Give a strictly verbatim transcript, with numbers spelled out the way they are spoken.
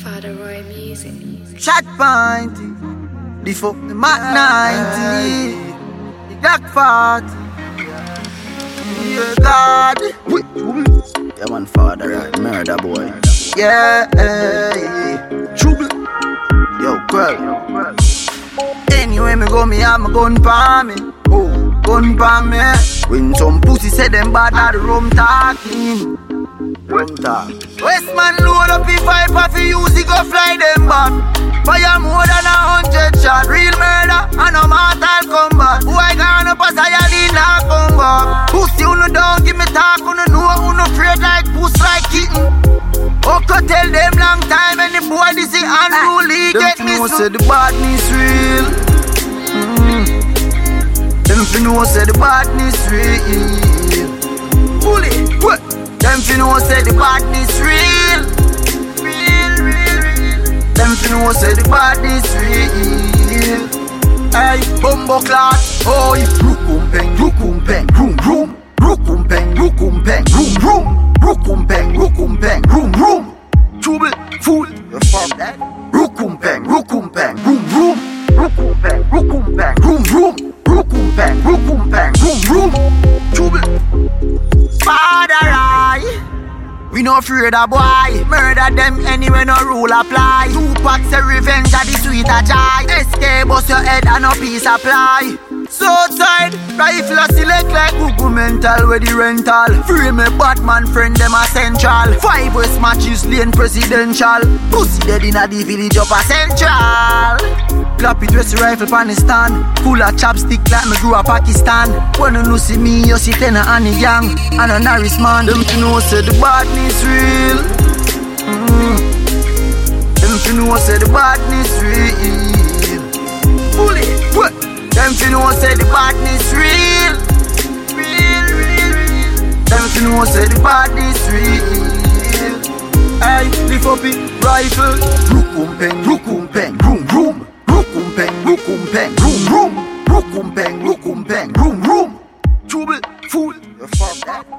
Father Roy Music. Chat point, the fuck the Mac ninety, the Glock forty. Yeah, God. Yeah, man, father, right? Murder boy. Yeah, yeah. Trouble. Yo, girl. Anyway, me go, me have my gun pa me. Oh, gun pa me. When some pussy say them bad at the room talking. Rum talk. Westman load up the five off the use it go fly them back. Fire more than a hundred shot. Real murder and a mortal combat. Who I gonna pass I did not come back. Pussy you no down, give me talk. You no know who no afraid like puss like kitten. Oko tell them long time and the boy this is unruly. Get me so say the badness real. Mm. Them fi know say the badness real. Bully, what? Them fi know say the badness real. Real, real, real. Them fi know say the badness real. Hey, bumbo clock. Oh, you rukum peng, rukum peng, room, room. Rukum peng, rukum peng, room, room. Rukum peng, rukum peng, room, room. Trouble, fool, you fuck that. Rukum peng, rukum peng, room, room. Rukum peng, rukum peng, room, room. Rukum peng, rukum peng, room, room. Trouble. Father I, we no afraid of boy. Murder them anywhere no rule apply. Two packs of revenge are the sweet a joy. S K bust your head and no peace apply. So outside, rifle a select like Google mental with the rental. Free me Batman friend them a central. Five West matches lane presidential. Pussy dead in a the village up a central. Clap it with the rifle pan the stand. Full of chopstick like me grew up Pakistan. When you see me, you see ten and a gang and a Norris man. Them to know say the badness real. Mm. Them to know say the badness real. Bully, what? Them to know say the badness real. Real, real, real. Them to know say the badness real. Hey, lift up it, rifle. Rukum peng, rukum peng, room, room. Rukum peng, rukum peng, room, room. Rukum peng, rukum peng, room, room. Trouble, fool, you fuck that.